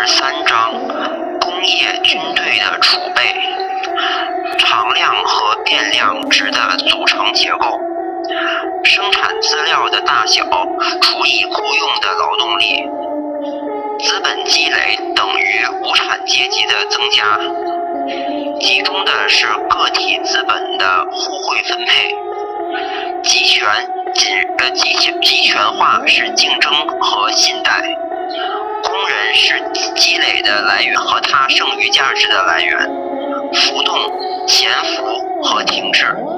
13章工业军队的储备，常量和变量值的组成结构，生产资料的大小除以雇用的劳动力，资本积累等于无产阶级的增加，集中的是个体资本的互惠分配，集权化是竞争和信贷，工人是积累的来源和它剩余价值的来源，浮动、潜伏和停滞。